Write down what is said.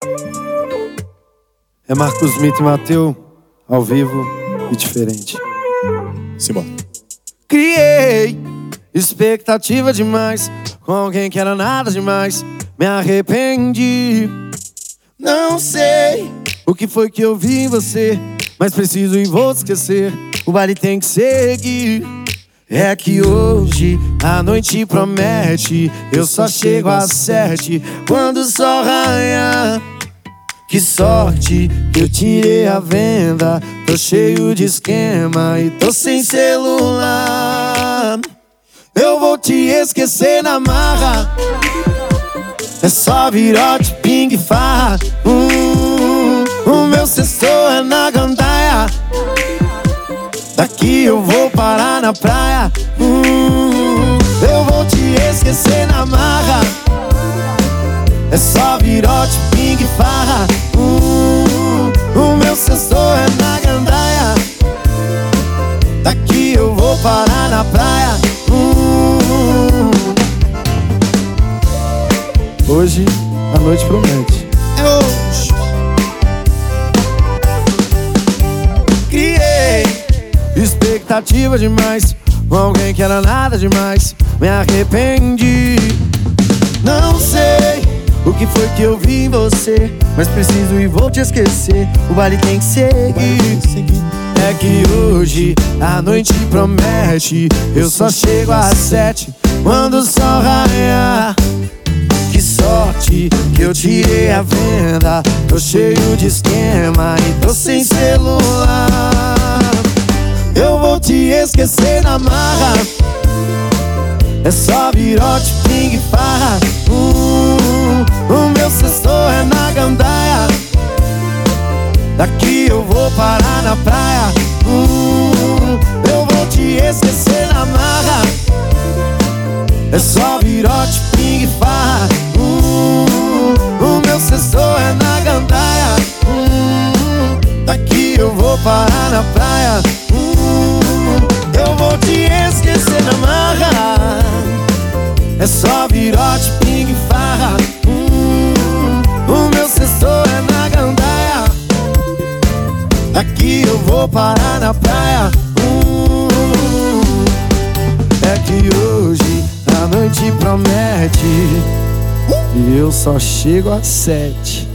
É Marcos Mito e Mateu, ao vivo e diferente. Simbora. Criei expectativa demais com alguém que era nada demais. Me arrependi. Não sei o que foi que eu vi em você, mas preciso e vou esquecer. O baile tem que seguir. É que hoje a noite promete. Eu só chego às 7 quando o sol raiar. Que sorte que eu tirei a venda. Tô cheio de esquema e tô sem celular. Eu vou te esquecer na marra. É só virote, pingue, farra. O meu sextou é na gandaia. Daqui eu vou parar na praia. Eu vou te esquecer na marra. É só virote, pingue, farra. O meu sextou é na gandaia. Daqui eu vou parar na praia. Hoje a noite promete. É hoje. Criei expectativa demais com alguém que era nada demais. Me arrependi. Não sei o que foi que eu vi em você, mas preciso e vou te esquecer. O baile tem que seguir. É que hoje a noite promete. Eu só chego às 7 quando o sol raiar. Que sorte que eu tirei a venda. Tô cheio de esquema e tô sem celular. Eu vou te esquecer na marra. É só virote, pingue, farra. O meu sextou é na gandaia. Daqui eu vou parar na praia. Eu vou te esquecer na marra. É só virote, pingue, farra. O meu sextou é na gandaia. Daqui eu vou parar na praia. Eu vou te esquecer na marra. É só virote, pingue, farra. O meu sextou é na gandaia. Daqui eu vou parar na praia. É que hoje a noite promete. E eu só chego às 7.